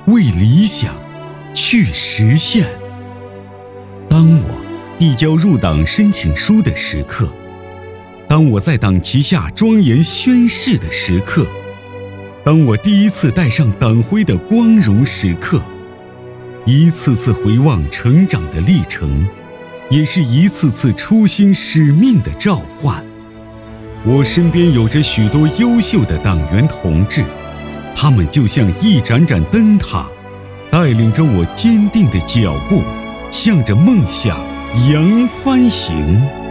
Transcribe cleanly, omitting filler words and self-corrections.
为理想去实现。当我递交入党申请书的时刻，当我在党旗下庄严宣誓的时刻，当我第一次戴上党徽的光荣时刻，一次次回望成长的历程，也是一次次初心使命的召唤。我身边有着许多优秀的党员同志，他们就像一盏盏灯塔，带领着我坚定的脚步，向着梦想扬帆行。